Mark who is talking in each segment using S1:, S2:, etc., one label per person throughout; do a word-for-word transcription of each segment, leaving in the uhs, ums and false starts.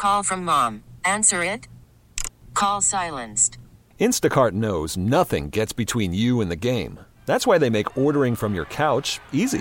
S1: Call from mom. Answer it. Call silenced.
S2: Instacart knows nothing gets between you and the game. That's why they make ordering from your couch easy.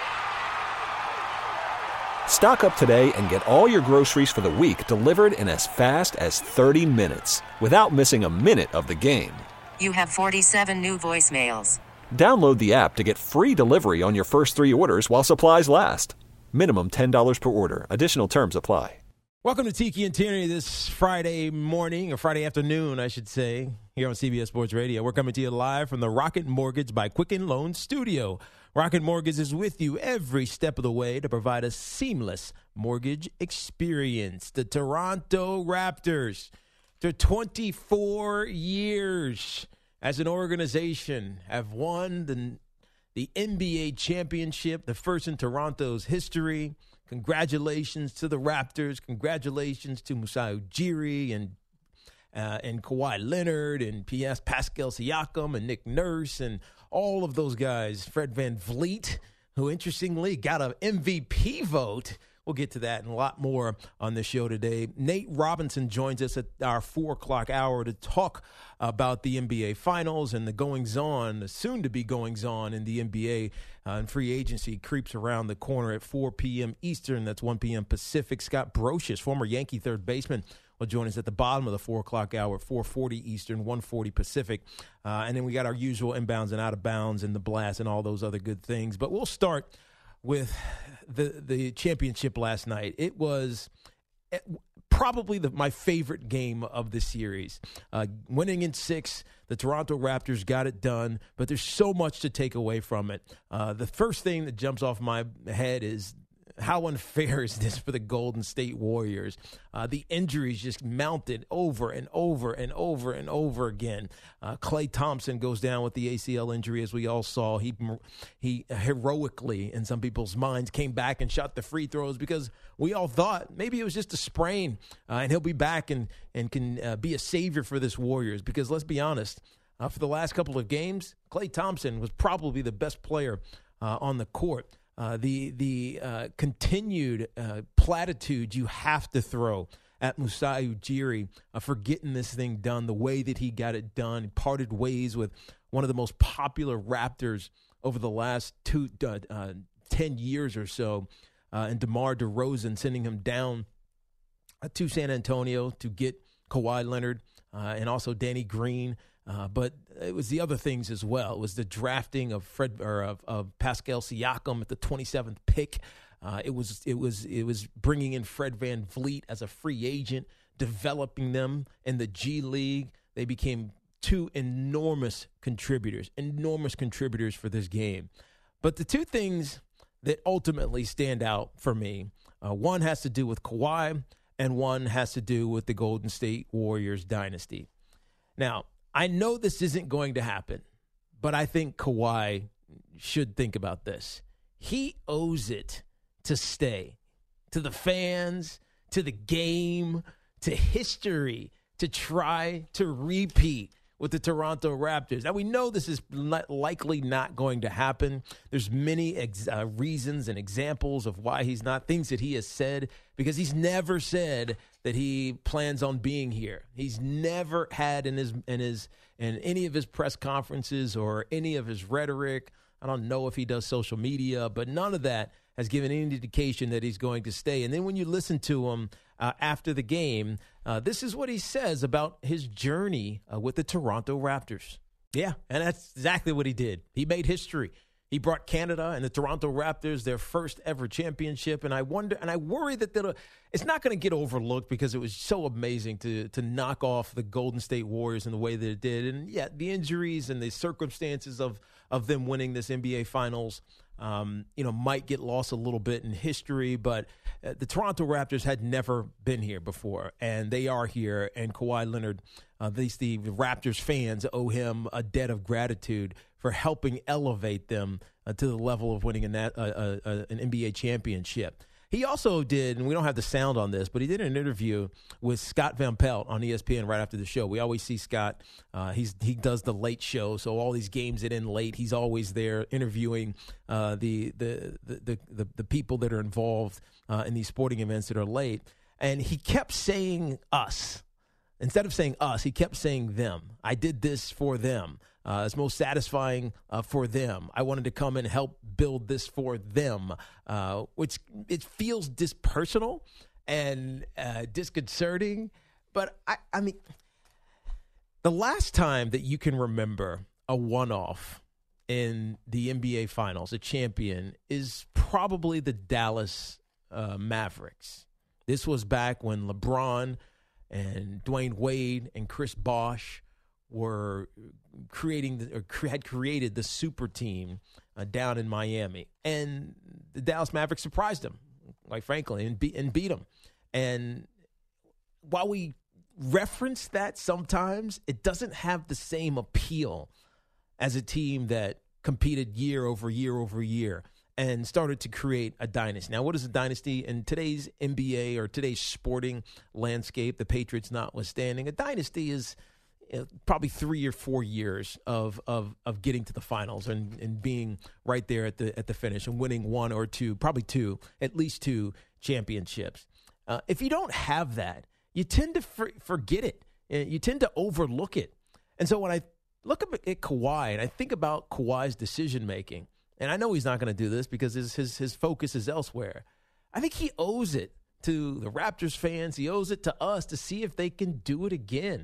S2: Stock up today and get all your groceries for the week delivered in as fast as thirty minutes without missing a minute of the game.
S1: You have forty-seven new voicemails.
S2: Download the app to get free delivery on your first three orders while supplies last. Minimum ten dollars per order. Additional terms apply.
S3: Welcome to Tiki and Tierney this Friday morning, or Friday afternoon, I should say, here on C B S Sports Radio. We're coming to you live from the Rocket Mortgage by Quicken Loans studio. Rocket Mortgage is with you every step of the way to provide a seamless mortgage experience. The Toronto Raptors, for twenty-four years as an organization, have won the, the N B A championship, the first in Toronto's history. Congratulations to the Raptors. Congratulations to Masai Ujiri and uh, and Kawhi Leonard and P S Pascal Siakam and Nick Nurse and all of those guys. Fred VanVleet, who interestingly got an M V P vote. We'll get to that and a lot more on the show today. Nate Robinson joins us at our four o'clock hour to talk about the N B A Finals and the goings-on, the soon-to-be goings-on in the N B A. Uh, and free agency creeps around the corner at four p.m. Eastern. That's one p.m. Pacific. Scott Brocious, former Yankee third baseman, will join us at the bottom of the four o'clock hour at four forty Eastern, one forty Pacific. Uh, and then we got our usual inbounds and out-of-bounds and the blast and all those other good things. But we'll start with the the championship last night. It was probably the, my favorite game of the series. Uh, winning in six, the Toronto Raptors got it done, but there's so much to take away from it. Uh, the first thing that jumps off my head is, how unfair is this for the Golden State Warriors? Uh, the injuries just mounted over and over and over and over again. Uh, Klay Thompson goes down with the A C L injury, as we all saw. He he heroically, in some people's minds, came back and shot the free throws because we all thought maybe it was just a sprain, uh, and he'll be back and, and can uh, be a savior for this Warriors. Because let's be honest, uh, for the last couple of games, Klay Thompson was probably the best player uh, on the court. Uh, the the uh, continued uh, platitude you have to throw at Masai Ujiri uh, for getting this thing done the way that he got it done. He parted ways with one of the most popular Raptors over the last two uh, uh, ten years or so, uh, and DeMar DeRozan sending him down uh, to San Antonio to get Kawhi Leonard uh, and also Danny Green. Uh, but it was the other things as well. It was the drafting of Fred or of, of Pascal Siakam at the twenty-seventh pick. Uh, it was it was it was bringing in Fred VanVleet as a free agent, developing them in the G League. They became two enormous contributors, enormous contributors for this game. But the two things that ultimately stand out for me, uh, one has to do with Kawhi, and one has to do with the Golden State Warriors dynasty. Now, I know this isn't going to happen, but I think Kawhi should think about this. He owes it to stay, to the fans, to the game, to history, to try to repeat with the Toronto Raptors. Now, we know this is likely not going to happen. There's many ex- uh, reasons and examples of why he's not, things that he has said, because he's never said that he plans on being here. He's never had in his in his in any of his press conferences or any of his rhetoric. I don't know if he does social media, but none of that has given any indication that he's going to stay. And then when you listen to him uh, after the game, uh, this is what he says about his journey uh, with the Toronto Raptors. Yeah, and that's exactly what he did. He made history. He brought Canada and the Toronto Raptors their first ever championship, and I wonder, and I worry that they'll, it's not going to get overlooked because it was so amazing to to knock off the Golden State Warriors in the way that it did, and yeah, the injuries and the circumstances of of them winning this N B A Finals, um, you know, might get lost a little bit in history, but uh, the Toronto Raptors had never been here before, and they are here, and Kawhi Leonard, uh, at least the Raptors fans, owe him a debt of gratitude for helping elevate them uh, to the level of winning a, uh, uh, uh, an N B A championship. He also did, and we don't have the sound on this, but he did an interview with Scott Van Pelt on E S P N right after the show. We always see Scott. Uh, he's he does the late show, so all these games that end late, he's always there interviewing uh, the, the, the the the the people that are involved uh, in these sporting events that are late. And he kept saying us. Instead of saying us, he kept saying them. I did this for them. Uh, it's most satisfying uh, for them. I wanted to come and help build this for them, uh, which it feels dispersonal and uh, disconcerting. But, I, I mean, the last time that you can remember a one-off in the N B A Finals, a champion, is probably the Dallas uh, Mavericks. This was back when LeBron and Dwayne Wade and Chris Bosh were creating the, or had created the super team uh, down in Miami. And the Dallas Mavericks surprised them, quite frankly, and, be, and beat them. And while we reference that sometimes, it doesn't have the same appeal as a team that competed year over year over year and started to create a dynasty. Now, what is a dynasty in today's N B A or today's sporting landscape, the Patriots notwithstanding? A dynasty is you know, probably three or four years of of of getting to the finals and, and being right there at the at the finish and winning one or two, probably two, at least two championships. Uh, if you don't have that, you tend to for, forget it. You tend to overlook it. And so when I look at, at Kawhi and I think about Kawhi's decision-making, and I know he's not going to do this because his, his his focus is elsewhere, I think he owes it to the Raptors fans. He owes it to us to see if they can do it again.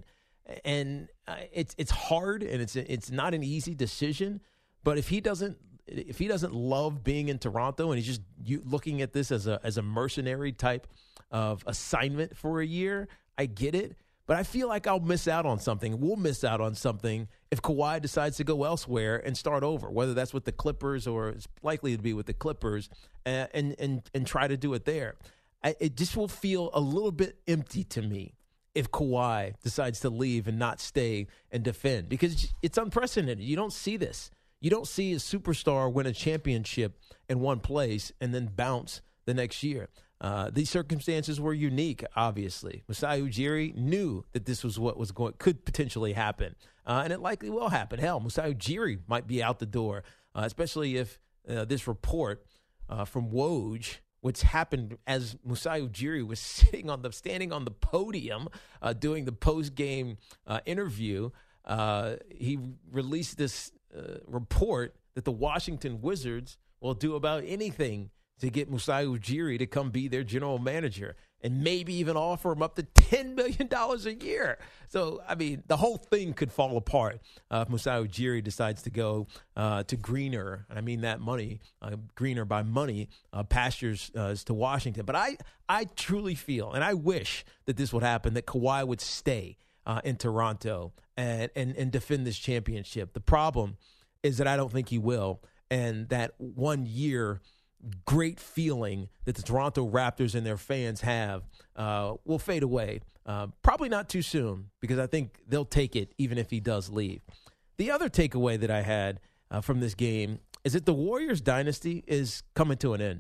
S3: And uh, it's it's hard and it's it's not an easy decision. But if he doesn't if he doesn't love being in Toronto and he's just you, looking at this as a as a mercenary type of assignment for a year, I get it. But I feel like I'll miss out on something. We'll miss out on something if Kawhi decides to go elsewhere and start over, whether that's with the Clippers or it's likely to be with the Clippers, and and and, and try to do it there. I, it just will feel a little bit empty to me if Kawhi decides to leave and not stay and defend, because it's unprecedented. You don't see this. You don't see a superstar win a championship in one place and then bounce the next year. Uh, these circumstances were unique, obviously. Masai Ujiri knew that this was what was going could potentially happen, uh, and it likely will happen. Hell, Masai Ujiri might be out the door, uh, especially if uh, this report uh, from Woj, which happened as Masai Ujiri was sitting on the standing on the podium uh, doing the post game uh, interview. Uh, he released this uh, report that the Washington Wizards will do about anything to get Masai Ujiri to come be their general manager and maybe even offer him up to ten million dollars a year. So, I mean, the whole thing could fall apart uh, if Masai Ujiri decides to go uh, to greener, and I mean that money, uh, greener by money, uh, pastures uh, to Washington. But I, I truly feel, and I wish that this would happen, that Kawhi would stay uh, in Toronto and, and, and defend this championship. The problem is that I don't think he will, and that one year great feeling that the Toronto Raptors and their fans have uh, will fade away. Uh, probably not too soon, because I think they'll take it even if he does leave. The other takeaway that I had uh, from this game is that the Warriors dynasty is coming to an end.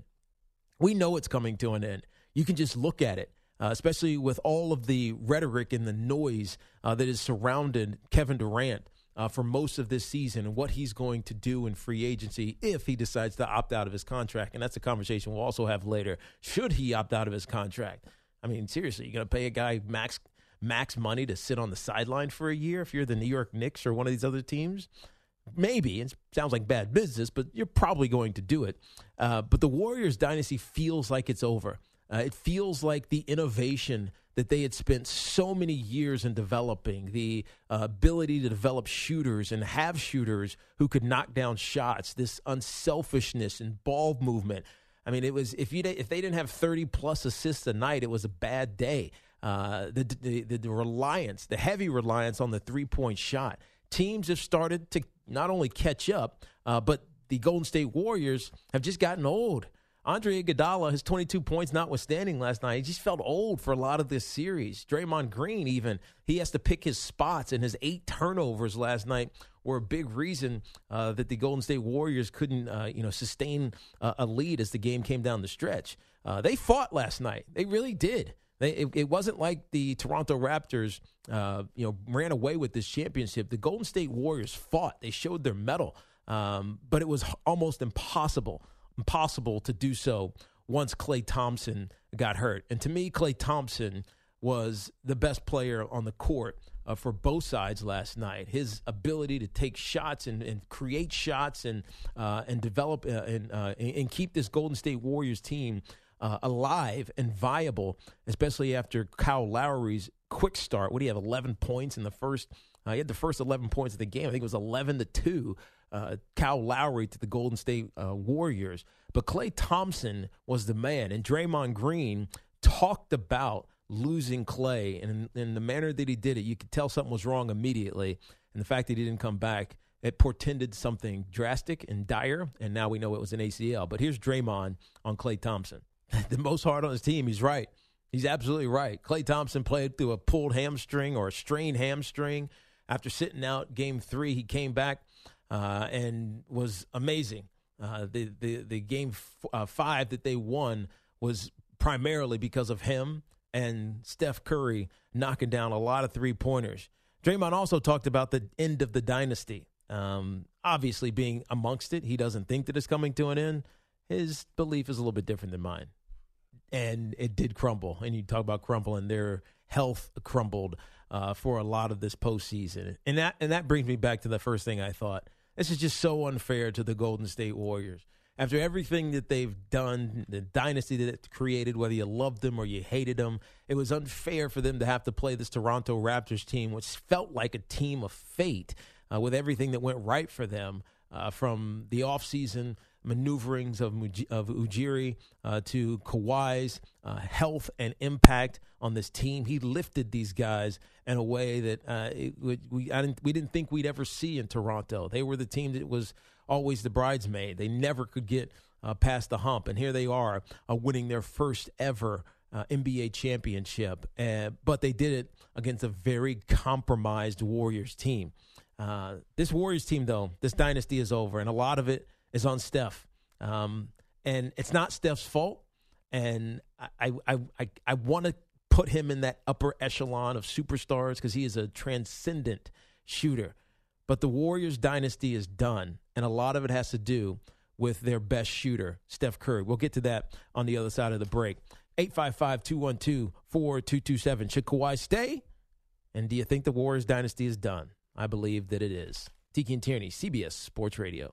S3: We know it's coming to an end. You can just look at it, uh, especially with all of the rhetoric and the noise uh, that has surrounded Kevin Durant Uh, for most of this season and what he's going to do in free agency if he decides to opt out of his contract. And that's a conversation we'll also have later. Should he opt out of his contract? I mean, seriously, you're going to pay a guy max max money to sit on the sideline for a year if you're the New York Knicks or one of these other teams? Maybe. It sounds like bad business, but you're probably going to do it. Uh, but the Warriors dynasty feels like it's over. Uh, it feels like the innovation that they had spent so many years in developing, the uh, ability to develop shooters and have shooters who could knock down shots, this unselfishness and ball movement. I mean, it was if you if they didn't have thirty plus assists a night, it was a bad day. Uh, the, the the the reliance, the heavy reliance on the three point shot. Teams have started to not only catch up, uh, but the Golden State Warriors have just gotten old. Andre Iguodala, his twenty-two points notwithstanding last night, he just felt old for a lot of this series. Draymond Green even, he has to pick his spots, and his eight turnovers last night were a big reason uh, that the Golden State Warriors couldn't uh, you know, sustain uh, a lead as the game came down the stretch. Uh, they fought last night. They really did. They, it, it wasn't like the Toronto Raptors uh, you know, ran away with this championship. The Golden State Warriors fought. They showed their mettle, um, but it was almost impossible. Impossible to do so once Klay Thompson got hurt. And to me, Klay Thompson was the best player on the court uh, for both sides last night. His ability to take shots and, and create shots and uh, and develop uh, and, uh, and keep this Golden State Warriors team uh, alive and viable, especially after Kyle Lowry's quick start. What do you have, eleven points in the first? Uh, he had the first eleven points of the game. I think it was eleven to two. Uh, Kyle Lowry to the Golden State uh, Warriors. But Klay Thompson was the man, and Draymond Green talked about losing Klay, and in, in the manner that he did it, you could tell something was wrong immediately. And the fact that he didn't come back, it portended something drastic and dire, and now we know it was an A C L. But here's Draymond on Klay Thompson. The most hard on his team, he's right. He's absolutely right. Klay Thompson played through a pulled hamstring or a strained hamstring. After sitting out game three, he came back uh, and was amazing. Uh, the, the, the game f- uh, five that they won was primarily because of him and Steph Curry knocking down a lot of three-pointers. Draymond also talked about the end of the dynasty. Um, obviously, being amongst it, he doesn't think that it's coming to an end. His belief is a little bit different than mine. And it did crumble. And you talk about crumbling, their health crumbled uh, for a lot of this postseason. And that, and that brings me back to the first thing I thought. This is just so unfair to the Golden State Warriors. After everything that they've done, the dynasty that it created, whether you loved them or you hated them, it was unfair for them to have to play this Toronto Raptors team, which felt like a team of fate uh, with everything that went right for them uh, from the offseason maneuverings of, Muj- of Ujiri uh, to Kawhi's uh, health and impact on this team. He lifted these guys in a way that uh, it, we, I didn't, we didn't think we'd ever see in Toronto. They were the team that was always the bridesmaid. They never could get uh, past the hump. And here they are uh, winning their first ever uh, N B A championship. Uh, but they did it against a very compromised Warriors team. Uh, this Warriors team, though, this dynasty is over. And a lot of it is on Steph. Um, and it's not Steph's fault. And I, I, I, I want to put him in that upper echelon of superstars because he is a transcendent shooter. But the Warriors dynasty is done, and a lot of it has to do with their best shooter, Steph Curry. We'll get to that on the other side of the break. eight five five, two one two, four two two seven. Should Kawhi stay? And do you think the Warriors dynasty is done? I believe that it is. Tiki and Tierney, C B S Sports Radio.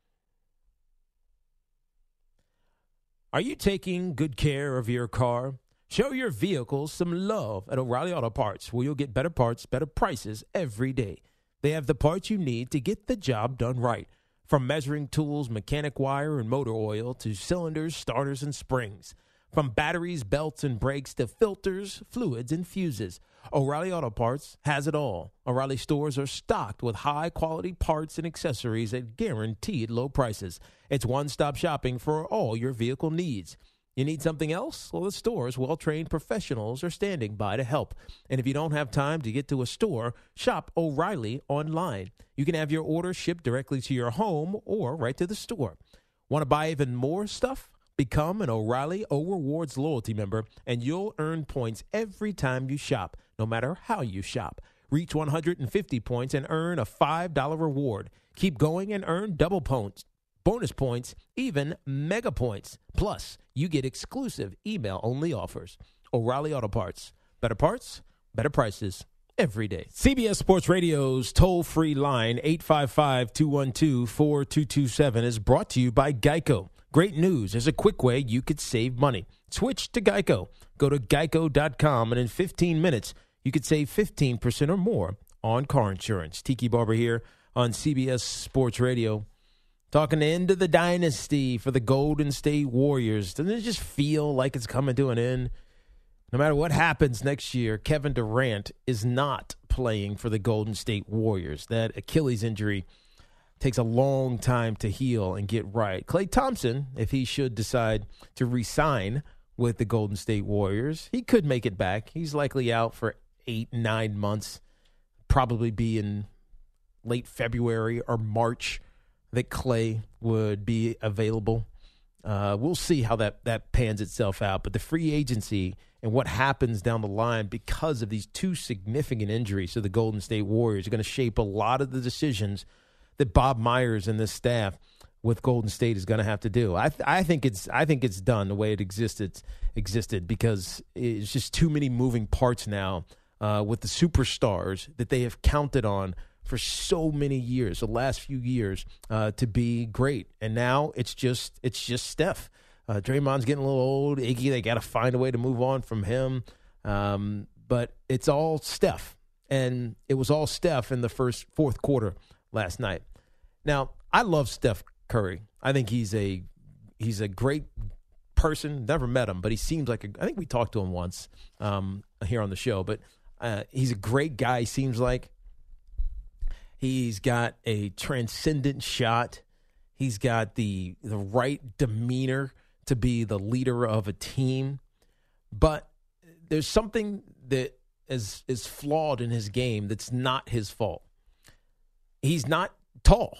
S3: Are you taking good care of your car? Show your vehicle some love at O'Reilly Auto Parts, where you'll get better parts, better prices every day. They have the parts you need to get the job done right. From measuring tools, mechanic wire, and motor oil to cylinders, starters, and springs. From batteries, belts, and brakes to filters, fluids, and fuses. O'Reilly Auto Parts has it all. O'Reilly stores are stocked with high-quality parts and accessories at guaranteed low prices. It's one-stop shopping for all your vehicle needs. You need something else? Well, the store's well-trained professionals are standing by to help. And if you don't have time to get to a store, shop O'Reilly online. You can have your order shipped directly to your home or right to the store. Want to buy even more stuff? Become an O'Reilly O Rewards loyalty member, and you'll earn points every time you shop, no matter how you shop. Reach one hundred fifty points and earn a five dollars reward. Keep going and earn double points. Bonus points, even mega points. Plus, you get exclusive email-only offers. O'Reilly Auto Parts. Better parts, better prices every day. C B S Sports Radio's toll-free line, eight five five, two one two, four two two seven, is brought to you by Geico. Great news. There's a quick way you could save money. Switch to Geico. Go to geico dot com, and in fifteen minutes, you could save fifteen percent or more on car insurance. Tiki Barber here on C B S Sports Radio. Talking the end of the dynasty for the Golden State Warriors. Doesn't it just feel like it's coming to an end? No matter what happens next year, Kevin Durant is not playing for the Golden State Warriors. That Achilles injury takes a long time to heal and get right. Klay Thompson, if he should decide to re-sign with the Golden State Warriors, he could make it back. He's likely out for eight, nine months, probably be in late February or March that Klay would be available. Uh, we'll see how that, that pans itself out. But the free agency and what happens down the line because of these two significant injuries to the Golden State Warriors are going to shape a lot of the decisions that Bob Myers and this staff what Golden State is going to have to do. I th- I think it's I think it's done the way it existed existed because it's just too many moving parts now uh, with the superstars that they have counted on for so many years, the last few years, uh, to be great. And now it's just it's just Steph. Uh, Draymond's getting a little old. Iggy, they got to find a way to move on from him. Um, but it's all Steph. And it was all Steph in the first fourth quarter last night. Now, I love Steph Curry. I think he's a he's a great person. Never met him, but he seems like a, I think we talked to him once um, here on the show. But uh, he's a great guy. He seems like he's got a transcendent shot. He's got the the right demeanor to be the leader of a team. But there's something that is is flawed in his game that's not his fault. He's not tall.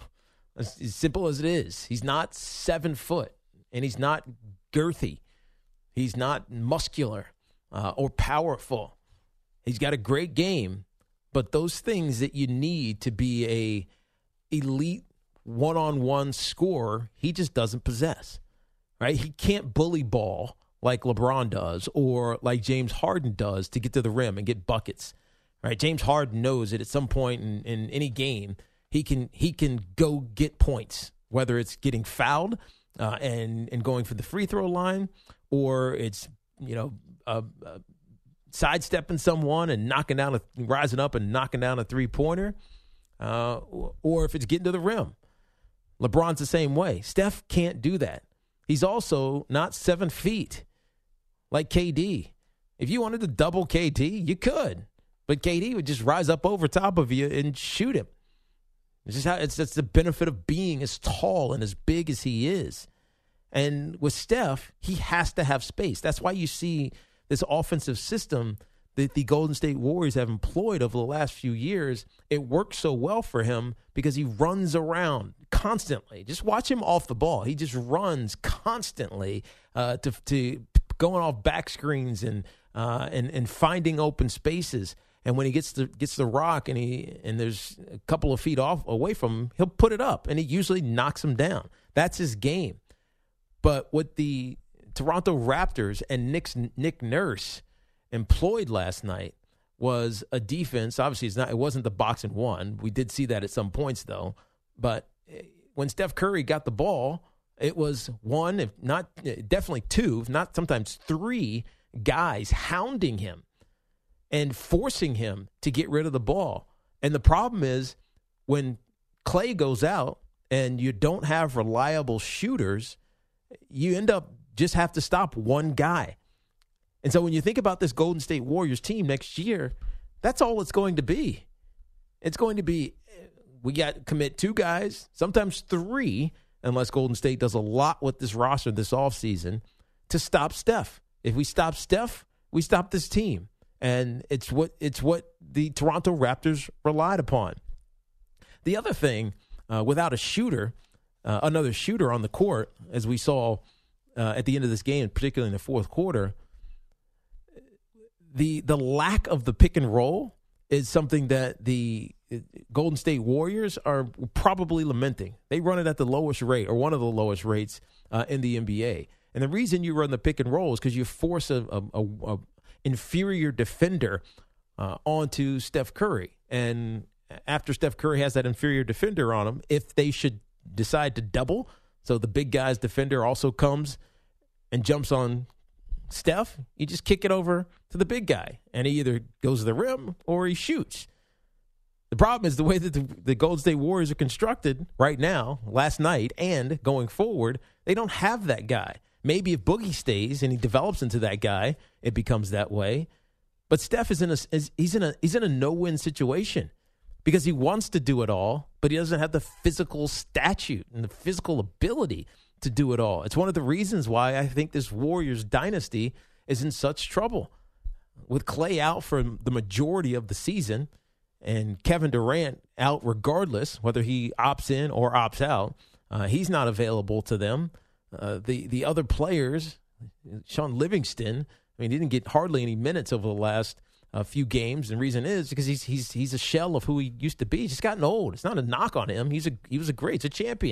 S3: As, as simple as it is. He's not seven foot, and he's not girthy. He's not muscular uh, or powerful. He's got a great game, but those things that you need to be a elite one-on-one scorer, he just doesn't possess. Right? He can't bully ball like LeBron does or like James Harden does to get to the rim and get buckets. Right? James Harden knows that at some point in, in any game, He can he can go get points, whether it's getting fouled uh, and and going for the free throw line, or it's you know uh, uh, sidestepping someone and knocking down a rising up and knocking down a three pointer, uh, or, or if it's getting to the rim. LeBron's the same way. Steph can't do that. He's also not seven feet like K D. If you wanted to double K D, you could, but K D would just rise up over top of you and shoot him. It's just how it's that's the benefit of being as tall and as big as he is. And with Steph, he has to have space. That's why you see this offensive system that the Golden State Warriors have employed over the last few years. It works so well for him because he runs around constantly. Just watch him off the ball. He just runs constantly uh, to to going off back screens and uh, and and finding open spaces. And when he gets the gets the rock and he and there's a couple of feet off away from him, he'll put it up, and he usually knocks him down. That's his game. But what the Toronto Raptors and Nick's, Nick Nurse employed last night was a defense. Obviously, it's not. It wasn't the box and one. We did see that at some points, though. But when Steph Curry got the ball, it was one, if not definitely two, if not sometimes three guys hounding him and forcing him to get rid of the ball. And the problem is when Clay goes out and you don't have reliable shooters, you end up just have to stop one guy. And so when you think about this Golden State Warriors team next year, that's all it's going to be. It's going to be, we got to commit two guys, sometimes three, unless Golden State does a lot with this roster this offseason, to stop Steph. If we stop Steph, we stop this team. And it's what it's what the Toronto Raptors relied upon. The other thing, uh, without a shooter, uh, another shooter on the court, as we saw uh, at the end of this game, particularly in the fourth quarter, the the lack of the pick and roll is something that the Golden State Warriors are probably lamenting. They run it at the lowest rate, or one of the lowest rates uh, in the N B A. And the reason you run the pick and roll is because you force a, a, a, a inferior defender uh, onto Steph Curry. And after Steph Curry has that inferior defender on him, if they should decide to double, so the big guy's defender also comes and jumps on Steph, you just kick it over to the big guy, and he either goes to the rim or he shoots. The problem is the way that the, the Golden State Warriors are constructed right now, last night, and going forward, they don't have that guy. Maybe if Boogie stays and he develops into that guy, it becomes that way. But Steph is in a is, he's in a he's in a no-win situation because he wants to do it all, but he doesn't have the physical statute and the physical ability to do it all. It's one of the reasons why I think this Warriors dynasty is in such trouble. With Clay out for the majority of the season and Kevin Durant out regardless, whether he opts in or opts out, uh, he's not available to them. Uh, the the other players, Sean Livingston, I mean, he didn't get hardly any minutes over the last uh, few games, and the reason is because he's he's he's a shell of who he used to be. He's just gotten old. It's not a knock on him. He's a he was a great, he's a champion.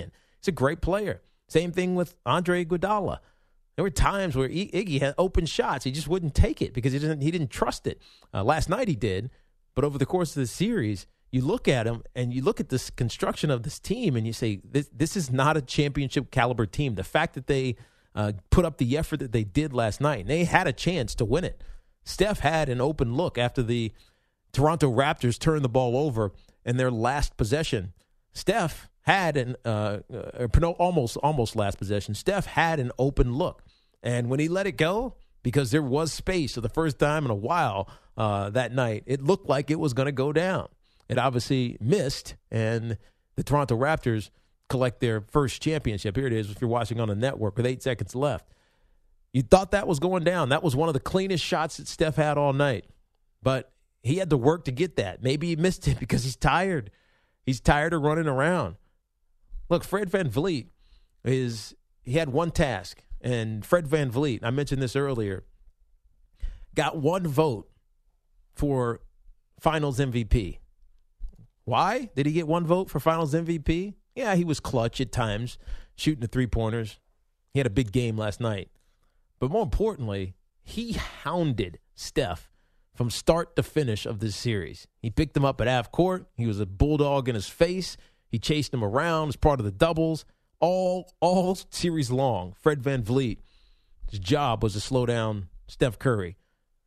S3: He's a great player. Same thing with Andre Iguodala. There were times where Iggy had open shots. He just wouldn't take it because he didn't, he didn't trust it. Uh, last night he did, but over the course of the series, you look at him and you look at this construction of this team and you say, this, this is not a championship caliber team. The fact that they uh, put up the effort that they did last night, and they had a chance to win it. Steph had an open look after the Toronto Raptors turned the ball over in their last possession. Steph had an uh, uh, almost almost last possession. Steph had an open look, and when he let it go, because there was space for the first time in a while uh, that night, it looked like it was going to go down. It obviously missed, and the Toronto Raptors collect their first championship. Here it is if you're watching on the network with eight seconds left. You thought that was going down. That was one of the cleanest shots that Steph had all night, but he had to work to get that. Maybe he missed it because he's tired. He's tired of running around. Look, Fred VanVleet is he had one task, and Fred VanVleet, I mentioned this earlier, got one vote for Finals M V P. Why did he get one vote for Finals M V P? Yeah, he was clutch at times, shooting the three-pointers. He had a big game last night. But more importantly, he hounded Steph from start to finish of this series. He picked him up at half court. He was a bulldog in his face. He chased him around as part of the doubles. All all series long, Fred VanVleet, his job was to slow down Steph Curry.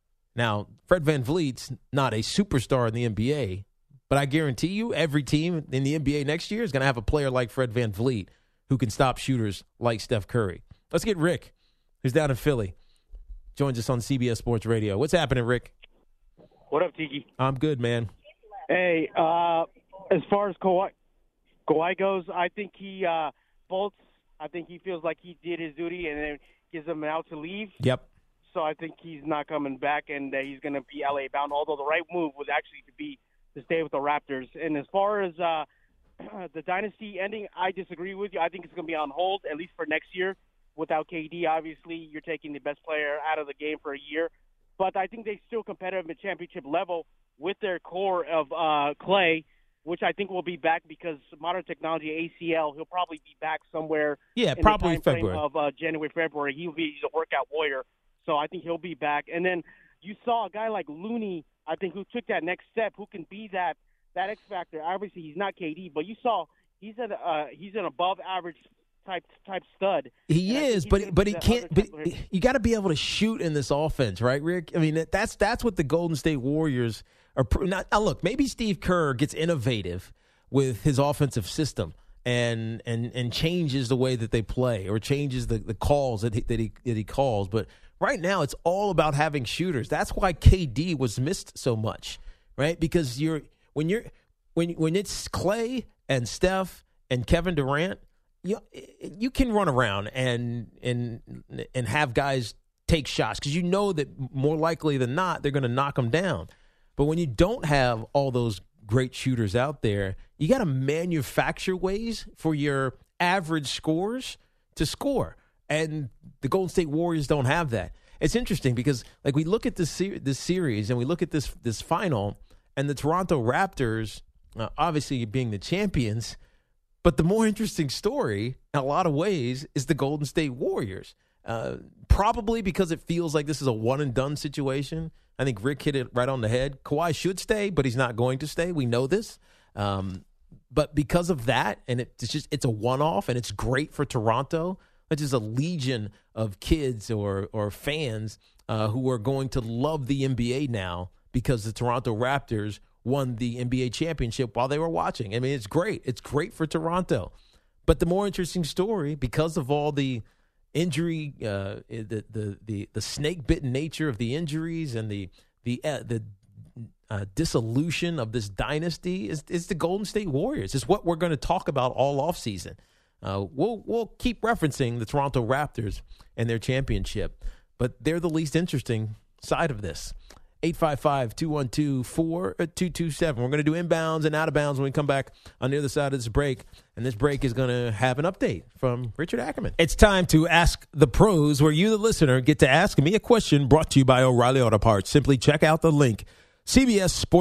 S3: Now, Fred VanVleet's not a superstar in the N B A, but I guarantee you every team in the N B A next year is going to have a player like Fred VanVleet who can stop shooters like Steph Curry. Let's get Rick, who's down in Philly, joins us on C B S Sports Radio. What's happening, Rick?
S4: What up, Tiki?
S3: I'm good, man.
S4: Hey, uh, as far as Kawhi, Kawhi goes, I think he uh, bolts. I think he feels like he did his duty and then gives him an out to leave.
S3: Yep.
S4: So I think he's not coming back and uh, he's going to be L A bound, although the right move was actually to be to stay with the Raptors. And as far as uh, the dynasty ending, I disagree with you. I think it's going to be on hold, at least for next year. Without K D, obviously, you're taking the best player out of the game for a year. But I think they're still competitive at championship level with their core of uh, Clay, which I think will be back because modern technology, A C L, he'll probably be back somewhere
S3: yeah,
S4: in
S3: probably
S4: the time
S3: February.
S4: frame of uh, January, February. He'll be he's a workout warrior, so I think he'll be back. And then you saw a guy like Looney, I think, who took that next step, who can be that that X factor. Obviously, he's not K D, but you saw he's an uh, he's an above average type type stud.
S3: He
S4: and
S3: is, but but he can't. But you got to be able to shoot in this offense, right, Rick? I mean, that's that's what the Golden State Warriors are. Not, now, look, maybe Steve Kerr gets innovative with his offensive system and and and changes the way that they play or changes the, the calls that he, that he that he calls. But right now, it's all about having shooters. That's why K D was missed so much, right? Because you're when you're when when it's Clay and Steph and Kevin Durant. You you can run around and and and have guys take shots because you know that more likely than not they're going to knock them down. But when you don't have all those great shooters out there, you got to manufacture ways for your average scores to score. And the Golden State Warriors don't have that. It's interesting because like we look at this ser- this series and we look at this this final and the Toronto Raptors, uh, obviously being the champions. But the more interesting story, in a lot of ways, is the Golden State Warriors. Uh, probably because it feels like this is a one-and-done situation. I think Rick hit it right on the head. Kawhi should stay, but he's not going to stay. We know this. Um, but because of that, and it, it's just it's a one-off, and it's great for Toronto. It's just a legion of kids or or fans uh, who are going to love the N B A now because the Toronto Raptors won the N B A championship while they were watching. I mean, it's great. It's great for Toronto. But the more interesting story, because of all the injury, uh, the the the, the snake-bitten nature of the injuries and the the uh, the uh, dissolution of this dynasty, is, is the Golden State Warriors. It's what we're going to talk about all offseason. Uh, we'll we'll keep referencing the Toronto Raptors and their championship, but they're the least interesting side of this. eight five five, two one two, four two two seven. We're going to do inbounds and out of bounds when we come back on the other side of this break. And this break is going to have an update from Richard Ackerman. It's time to Ask the Pros, where you, the listener, get to ask me a question brought to you by O'Reilly Auto Parts. Simply check out the link,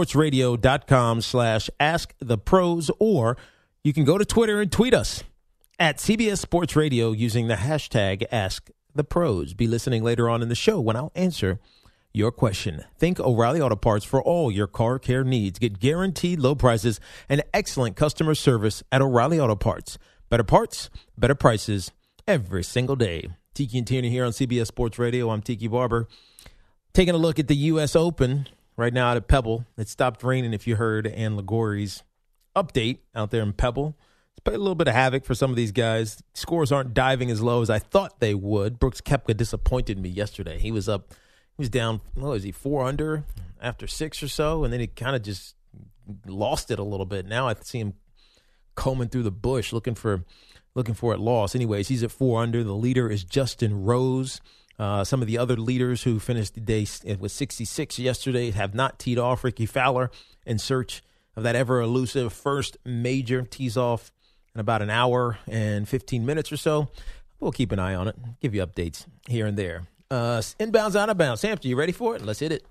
S3: cbssportsradio.com slash ask the pros, or you can go to Twitter and tweet us at C B S Sports Radio using the hashtag AskThePros. Be listening later on in the show when I'll answer your question. Think O'Reilly Auto Parts for all your car care needs. Get guaranteed low prices and excellent customer service at O'Reilly Auto Parts. Better parts, better prices every single day. Tiki and Tierney here on C B S Sports Radio. I'm Tiki Barber. Taking a look at the U S Open right now out at Pebble. It stopped raining if you heard Ann Liguori's update out there in Pebble. It's played a little bit of havoc for some of these guys. Scores aren't diving as low as I thought they would. Brooks Koepka disappointed me yesterday. He was up, he was down, what was he, four under after six or so, and then he kind of just lost it a little bit. Now I see him combing through the bush looking for looking for it lost. Anyways, he's at four under. The leader is Justin Rose. Uh, some of the other leaders who finished the day with sixty-six yesterday have not teed off. Ricky Fowler, in search of that ever-elusive first major, tees off in about an hour and fifteen minutes or so. We'll keep an eye on it, give you updates here and there. Uh, inbounds, out of bounds. Hampton, you ready for it? Let's hit it.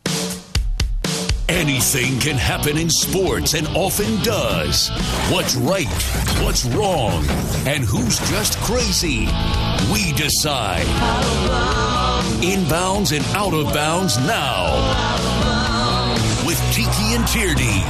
S5: Anything can happen in sports and often does. What's right? What's wrong? And who's just crazy? We decide. Inbounds and out of bounds now. With Tiki and Tierney.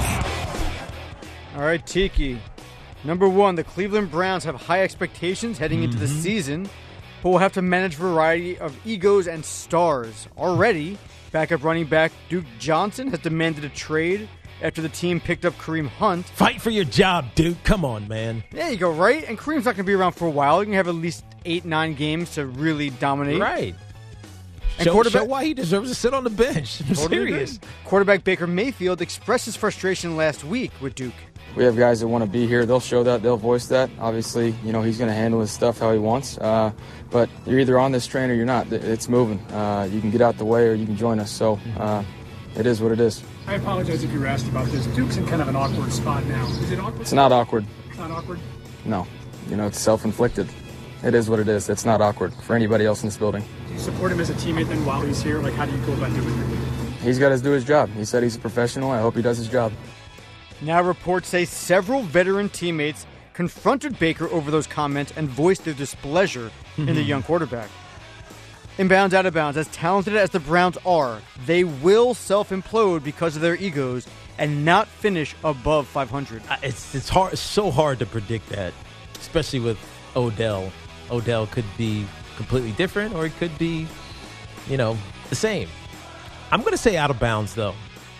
S6: All right, Tiki. Number one, the Cleveland Browns have high expectations heading mm-hmm. into the season, but will have to manage a variety of egos and stars. Already, backup running back Duke Johnson has demanded a trade after the team picked up Kareem Hunt.
S3: Fight for your job, Duke. Come on, man.
S6: There you go, right? And Kareem's not going to be around for a while. You can have at least eight, nine games to really dominate.
S3: Right.
S6: And
S3: show,
S6: quarterback,
S3: show why he deserves to sit on the bench. I'm
S6: totally
S3: serious.
S6: Good. Quarterback Baker Mayfield expressed his frustration last week with Duke.
S7: We have guys that want to be here. They'll show that. They'll voice that. Obviously, you know, he's going to handle his stuff how he wants. Uh, but you're either on this train or you're not. It's moving. Uh, you can get out the way or you can join us. So uh, it is what it is.
S8: I apologize if you were asked about this. Duke's in kind of an awkward spot now. Is it awkward?
S7: It's not awkward.
S8: It's not awkward?
S7: No. You know, it's self-inflicted. It is what it is. It's not awkward for anybody else in this building.
S8: Do you support him as a teammate then while he's here? Like, how do you go about doing it?
S7: He's got to do his job. He said he's a professional. I hope he does his job.
S6: Now reports say several veteran teammates confronted Baker over those comments and voiced their displeasure mm-hmm. in the young quarterback. Inbounds, out of bounds, as talented as the Browns are, they will self-implode because of their egos and not finish above five hundred.
S3: It's it's hard. It's so hard to predict that, especially with Odell. Odell could be completely different, or it could be, you know, the same. I'm going to say out of bounds, though.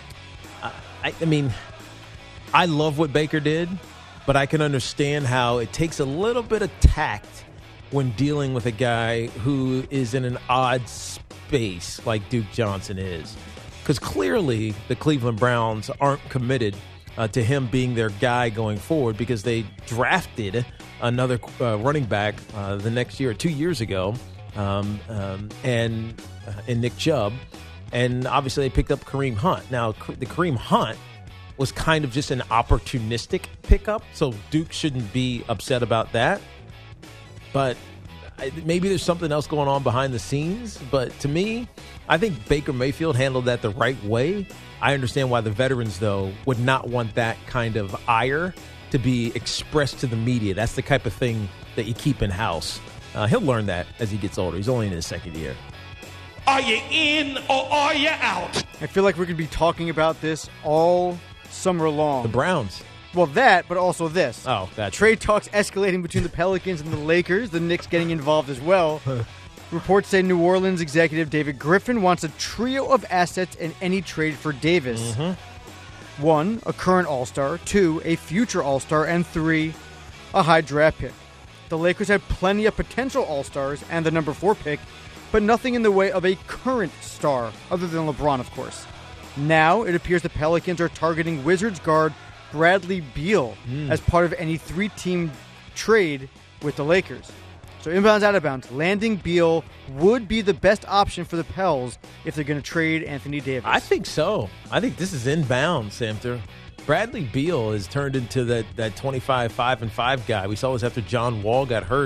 S3: I, I, I mean, I love what Baker did, but I can understand how it takes a little bit of tact when dealing with a guy who is in an odd space like Duke Johnson is. Because clearly the Cleveland Browns aren't committed uh, to him being their guy going forward, because they drafted another uh, running back uh, the next year, two years ago, um, um, and, uh, and Nick Chubb. And obviously they picked up Kareem Hunt. Now, the Kareem Hunt was kind of just an opportunistic pickup, so Duke shouldn't be upset about that. But maybe there's something else going on behind the scenes. But to me, I think Baker Mayfield handled that the right way. I understand why the veterans, though, would not want that kind of ire to be expressed to the media. That's the type of thing that you keep in house. Uh, he'll learn that as he gets older. He's only in his second year.
S9: Are you in or are you out?
S6: I feel like we could be talking about this all summer long.
S3: The Browns.
S6: Well, that, but also this.
S3: Oh, that
S6: trade talks escalating between the Pelicans and the Lakers. The Knicks getting involved as well. Reports say New Orleans executive David Griffin wants a trio of assets in any trade for Davis. Mm-hmm. One, a current All-Star. Two, a future All-Star. And three, a high draft pick. The Lakers had plenty of potential All-Stars and the number four pick, but nothing in the way of a current star, other than LeBron, of course. Now, it appears the Pelicans are targeting Wizards guard Bradley Beal mm. as part of any three-team trade with the Lakers. So inbounds, out of bounds, landing Beal would be the best option for the Pels if they're going to trade Anthony Davis.
S3: I think so. I think this is inbounds, Samter. Bradley Beal has turned into that, that twenty-five, five, and five guy. We saw this after John Wall got hurt.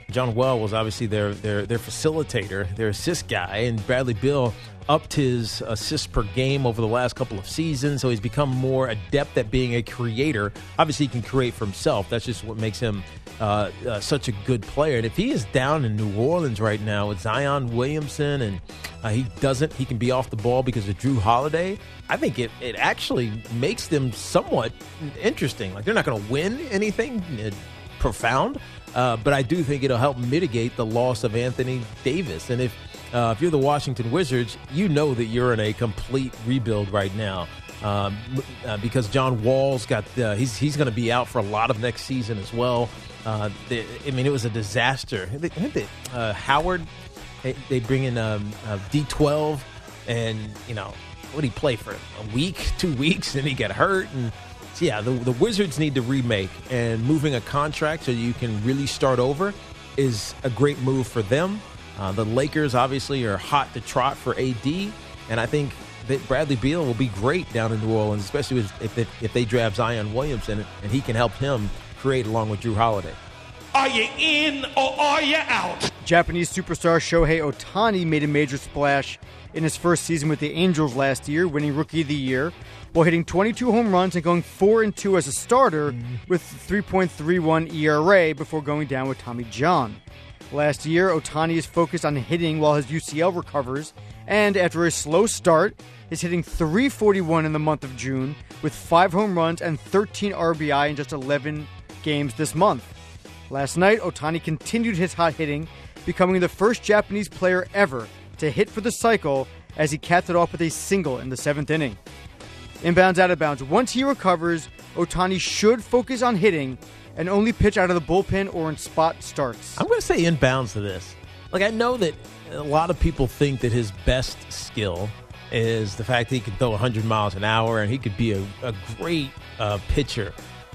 S3: John Well was obviously their, their, their facilitator, their assist guy, and Bradley Beal upped his assists per game over the last couple of seasons, so he's become more adept at being a creator. Obviously, he can create for himself. That's just what makes him uh, uh, such a good player. And if he is down in New Orleans right now with Zion Williamson and uh, he doesn't, he can be off the ball because of Drew Holiday, I think it, it actually makes them somewhat interesting. Like, they're not going to win anything uh, profound, uh, but I do think it'll help mitigate the loss of Anthony Davis. And if Uh, if you're the Washington Wizards, you know that you're in a complete rebuild right now um, uh, because John Wall's got uh, he's he's going to be out for a lot of next season as well. Uh, they, I mean, it was a disaster. They, they, uh, Howard, they, they bring in um, uh, D twelve, and you know what did he play for a week, two weeks, and he got hurt. And so, yeah, the, the Wizards need to remake, and moving a contract so you can really start over is a great move for them. Uh, the Lakers obviously are hot to trot for A D, and I think that Bradley Beal will be great down in New Orleans, especially if they, if they draft Zion Williamson, and he can help him create along with Drew Holiday.
S9: Are you in or are you out?
S6: Japanese superstar Shohei Ohtani made a major splash in his first season with the Angels last year, winning Rookie of the Year, while hitting twenty-two home runs and going four and two as a starter mm-hmm. with three point three one E R A before going down with Tommy John. Last year, Ohtani is focused on hitting while his U C L recovers, and after a slow start, is hitting three forty-one in the month of June with five home runs and thirteen R B I in just eleven games this month. Last night, Ohtani continued his hot hitting, becoming the first Japanese player ever to hit for the cycle as he capped it off with a single in the seventh inning. Inbounds, out of bounds. Once he recovers, Ohtani should focus on hitting and only pitch out of the bullpen or in spot starts.
S3: I'm going to say inbounds to this. Like, I know that a lot of people think that his best skill is the fact that he can throw one hundred miles an hour and he could be a, a great uh, pitcher.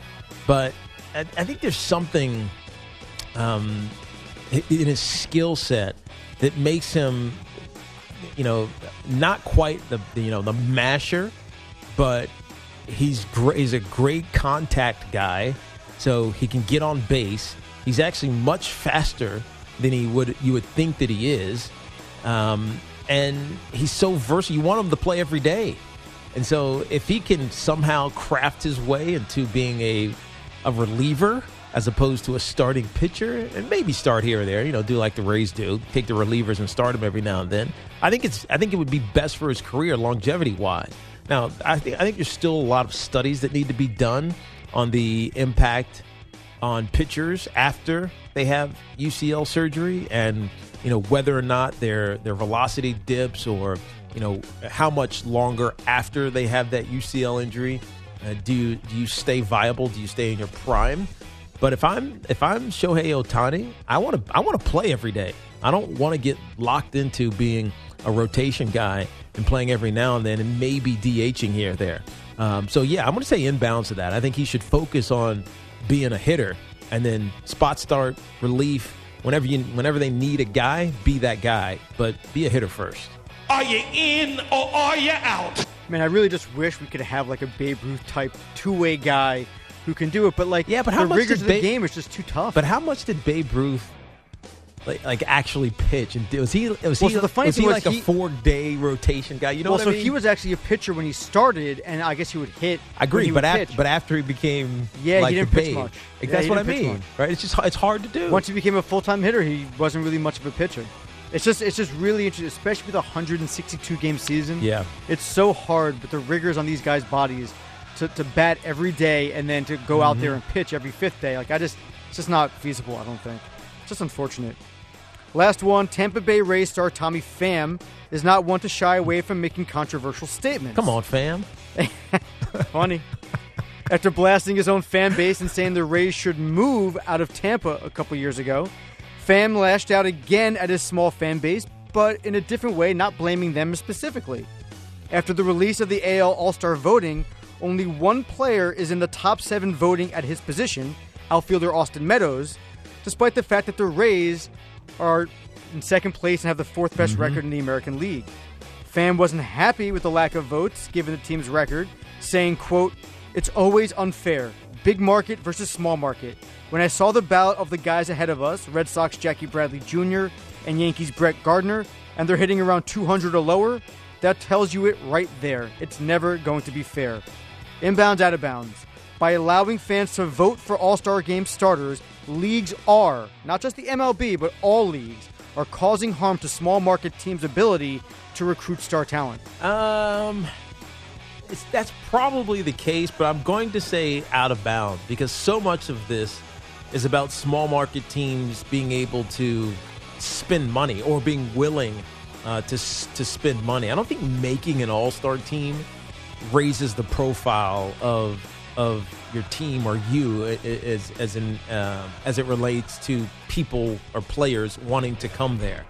S3: But I, I think there's something um, in his skill set that makes him, you know, not quite the, the you know the masher, but he's great. He's a great contact guy. So he can get on base. He's actually much faster than he would you would think that he is. Um, and he's so versatile. You want him to play every day. And so if he can somehow craft his way into being a a reliever as opposed to a starting pitcher, and maybe start here or there, you know, do like the Rays do, take the relievers and start them every now and then, I think it's I think it would be best for his career longevity-wise. Now, I think I think there's still a lot of studies that need to be done on the impact on pitchers after they have U C L surgery, and you know whether or not their their velocity dips, or you know how much longer after they have that U C L injury uh, do you do you stay viable? Do you stay in your prime? But if I'm if I'm Shohei Ohtani, I want to I want to play every day. I don't want to get locked into being a rotation guy and playing every now and then and maybe DHing here or there. Um, so, yeah, I'm going to say inbounds to that. I think he should focus on being a hitter and then spot start, relief. Whenever you, whenever they need a guy, be that guy, but be a hitter first.
S9: Are you in or are you out?
S6: Man, I really just wish we could have like a Babe Ruth type two-way guy who can do it. But like,
S3: yeah, but how
S6: the
S3: much
S6: rigors
S3: did
S6: of the
S3: Babe,
S6: game is just too tough.
S3: But how much did Babe Ruth Like, like actually pitch, and was he was
S6: well,
S3: he,
S6: so the funny
S3: was he
S6: was
S3: like
S6: he,
S3: a four day rotation guy? You know
S6: well,
S3: what
S6: so
S3: I mean?
S6: he was actually a pitcher when he started, and I guess he would hit.
S3: I agree,
S6: when he
S3: but
S6: would
S3: after
S6: pitch.
S3: but after he became
S6: yeah,
S3: like
S6: he didn't
S3: the
S6: pitch
S3: Babe,
S6: much.
S3: Like,
S6: yeah,
S3: that's what I
S6: mean,
S3: mean, right? It's just it's hard to do.
S6: Once he became a full time hitter, he wasn't really much of a pitcher. It's just it's just really interesting, especially with a one hundred sixty-two game season.
S3: Yeah,
S6: it's so hard with the rigors on these guys' bodies to, to bat every day and then to go
S3: mm-hmm.
S6: out there and pitch every fifth day. Like I just it's just not feasible. I don't think. It's just unfortunate. Last one, Tampa Bay Rays star Tommy Pham is not one to shy away from making controversial statements.
S3: Come on, Pham.
S6: Funny. After blasting his own fan base and saying the Rays should move out of Tampa a couple years ago, Pham lashed out again at his small fan base, but in a different way, not blaming them specifically. After the release of the A L All-Star voting, only one player is in the top seven voting at his position, outfielder Austin Meadows, despite the fact that the Rays are in second place and have the fourth best mm-hmm. record in the American League. Pham wasn't happy with the lack of votes given the team's record, saying, quote, "It's always unfair. big market versus small market. When I saw the ballot of the guys ahead of us, Red Sox Jackie Bradley Junior and Yankees Brett Gardner, and they're hitting around two hundred or lower, that tells you it right there. It's never going to be fair. Inbounds, out of bounds. By allowing fans to vote for All-Star Game starters, leagues are, not just the M L B, but all leagues, are causing harm to small market teams' ability to recruit star talent.
S3: Um, it's, that's probably the case, but I'm going to say out of bounds because so much of this is about small market teams being able to spend money or being willing uh, to to spend money. I don't think making an all-star team raises the profile of of your team or you as as in uh, as it relates to people or players wanting to come there.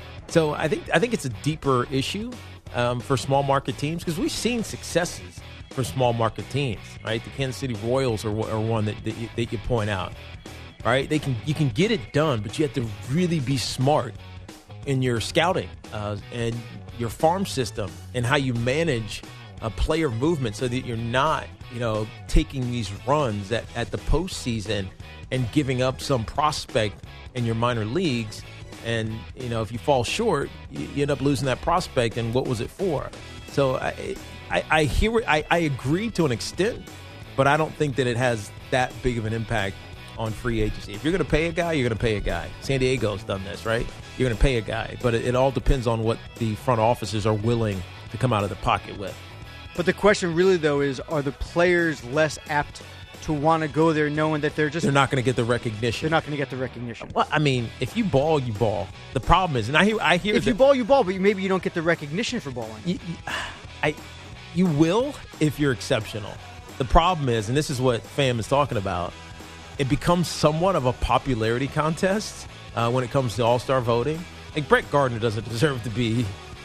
S3: So I think I think it's a deeper issue um, for small market teams because we've seen successes for small market teams. Right, the Kansas City Royals are, are one that, that, you, that you point out. Right, they can you can get it done, but you have to really be smart in your scouting uh, and your farm system and how you manage a player movement so that you're not, you know, taking these runs at, at the postseason and giving up some prospect in your minor leagues. And, you know, if you fall short, you, you end up losing that prospect. And what was it for? So I I, I hear it. I, I agree to an extent, but I don't think that it has that big of an impact on free agency. If you're going to pay a guy, you're going to pay a guy. San Diego's done this, right? You're going to pay a guy. But it, it all depends on what the front offices are willing to come out of the pocket with.
S6: But the question really, though, is are the players less apt to want to go there knowing that they're just...
S3: They're not going to get the recognition.
S6: They're not going to get the recognition.
S3: Well, I mean, if you ball, you ball. The problem is, and I hear... I hear
S6: if
S3: that,
S6: you ball, you ball, but you, maybe you don't get the recognition for balling.
S3: You, you, I, you will if you're exceptional. The problem is, and this is what Pham is talking about, it becomes somewhat of a popularity contest uh, when it comes to all-star voting. Like, Brett Gardner doesn't deserve to be...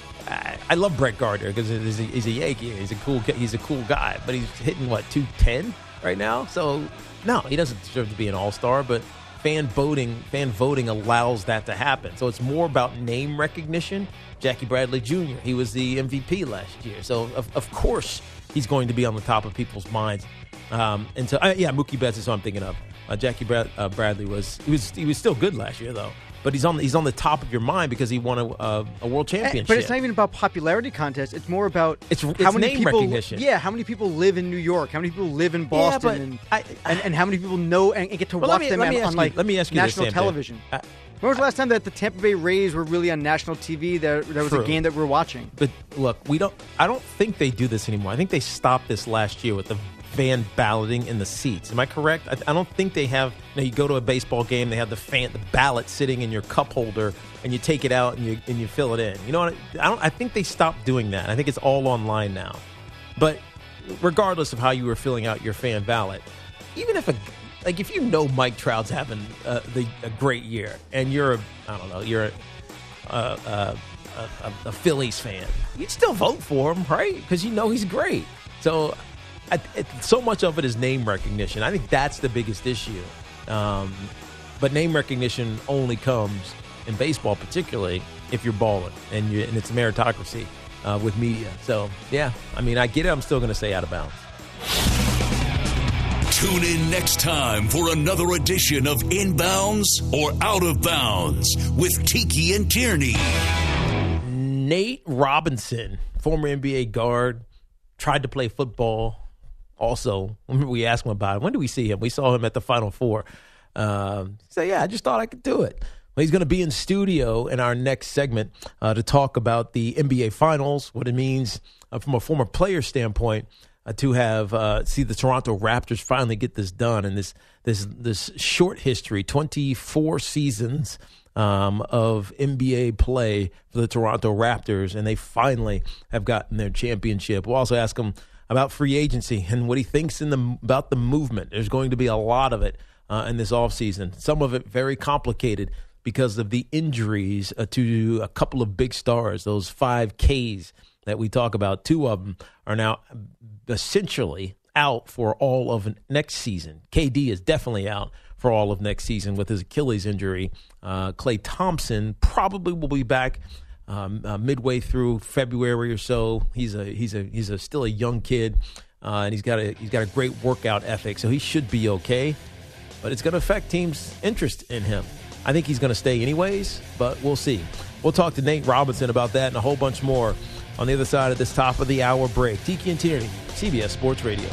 S3: I, I love Brett Gardner because he's a, he's a Yankee. He's a cool he's a cool guy, but he's hitting, what, two ten right now? So, no, he doesn't deserve to be an all-star, but fan voting, fan voting allows that to happen. So it's more about name recognition. Jackie Bradley Junior, he was the M V P last year. So, of, of course, he's going to be on the top of people's minds. Um, and so, uh, yeah, Mookie Betts is who I'm thinking of. Uh, Jackie Brad, uh, Bradley was he was he was still good last year though, but he's on he's on the top of your mind because he won a, a, a world championship.
S6: But it's not even about popularity contest. It's more about
S3: it's,
S6: how
S3: it's
S6: many
S3: name
S6: people.
S3: recognition.
S6: Yeah, how many people live in New York? How many people live in Boston?
S3: Yeah,
S6: and,
S3: I, I,
S6: and and how many people know and, and get to
S3: well,
S6: watch
S3: me,
S6: them
S3: on,
S6: on
S3: you,
S6: like
S3: let me ask you
S6: national
S3: this,
S6: television?
S3: Uh,
S6: when was the last time that the Tampa Bay Rays were really on national T V? There, there was
S3: True.
S6: a game that we were watching.
S3: But look, we don't. I don't think they do this anymore. I think they stopped this last year with the fan balloting in the seats. Am I correct? I, I don't think they have. You know, you go to a baseball game, they have the fan, the ballot sitting in your cup holder, and you take it out and you and you fill it in. You know what? I, I don't. I think they stopped doing that. I think it's all online now. But regardless of how you were filling out your fan ballot, even if a like if you know Mike Trout's having uh, the, a great year, and you're a I don't know you're a, uh, uh, a, a Phillies fan, you'd still vote for him, right? Because you know he's great. So. I, it, so much of it is name recognition. I think that's the biggest issue. Um, but name recognition only comes in baseball, particularly if you're balling, and, you, and it's a meritocracy uh, with media. So, yeah, I mean, I get it. I'm still going to say out of bounds.
S5: Tune in next time for another edition of Inbounds or Out of Bounds with Tiki and Tierney.
S3: Nate Robinson, former N B A guard, tried to play football. Also, we asked him about it. When did we see him? We saw him at the Final Four. Um, he said, yeah, I just thought I could do it. Well, he's going to be in studio in our next segment uh, to talk about the N B A Finals, what it means uh, from a former player standpoint uh, to have uh, see the Toronto Raptors finally get this done. And this this this short history, twenty-four seasons um, of N B A play for the Toronto Raptors, and they finally have gotten their championship. We'll also ask him about free agency and what he thinks in the about the movement. There's going to be a lot of it uh, in this offseason. Some of it very complicated because of the injuries uh, to a couple of big stars, those five Ks that we talk about. Two of them are now essentially out for all of next season. K D is definitely out for all of next season with his Achilles injury. Uh, Klay Thompson probably will be back Um, uh, midway through February or so. He's a he's a he's a still a young kid, uh, and he's got a he's got a great workout ethic, so he should be okay. But it's going to affect teams' interest in him. I think he's going to stay anyways, but we'll see. We'll talk to Nate Robinson about that and a whole bunch more on the other side of this top of the hour break. Tiki and Tierney, C B S Sports Radio.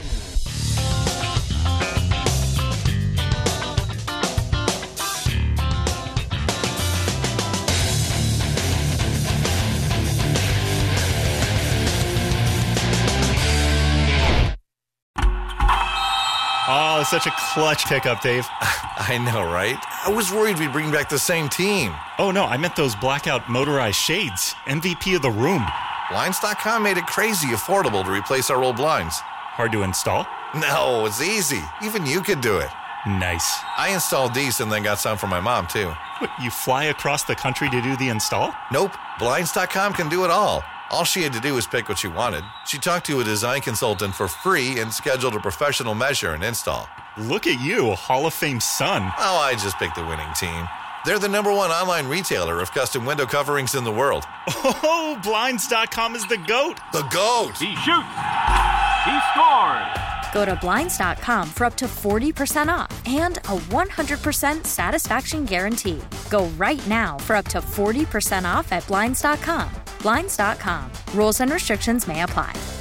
S10: Oh, it's such a clutch pickup, Dave.
S11: I know, right? I was worried we'd bring back the same team.
S10: Oh, no, I meant those blackout motorized shades. M V P of the room.
S11: Blinds dot com made it crazy affordable to replace our old blinds.
S10: Hard to install?
S11: No, it's easy. Even you could do it.
S10: Nice.
S11: I installed these and then got some for my mom, too.
S10: What, you fly across the country to do the install?
S11: Nope. Blinds dot com can do it all. All she had to do was pick what she wanted. She talked to a design consultant for free and scheduled a professional measure and install.
S10: Look at you, Hall of Fame son.
S11: Oh, I just picked the winning team. They're the number one online retailer of custom window coverings in the world.
S10: Oh, Blinds dot com is the GOAT.
S11: The GOAT!
S9: He shoots. He scores.
S12: Go to Blinds dot com for up to forty percent off and a one hundred percent satisfaction guarantee. Go right now for up to forty percent off at Blinds dot com. Blinds dot com. Rules and restrictions may apply.